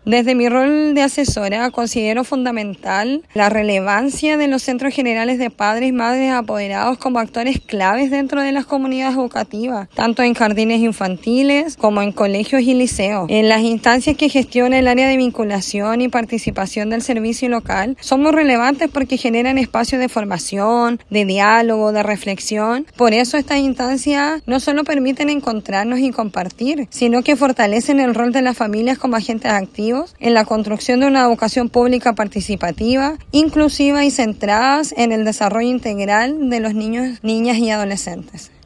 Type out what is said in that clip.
Desde mi rol de asesora considero fundamental la relevancia de los centros generales de padres y madres apoderados como actores claves dentro de las comunidades educativas, tanto en jardines infantiles como en colegios y liceos. En las instancias que gestiona el área de vinculación y participación del servicio local son muy relevantes porque generan espacios de formación, de diálogo, de reflexión. Por eso estas instancias no solo permiten encontrarnos y compartir, sino que fortalecen el rol de las familias como agentes activos en la construcción de una educación pública participativa, inclusiva y centradas en el desarrollo integral de los niños, niñas y adolescentes.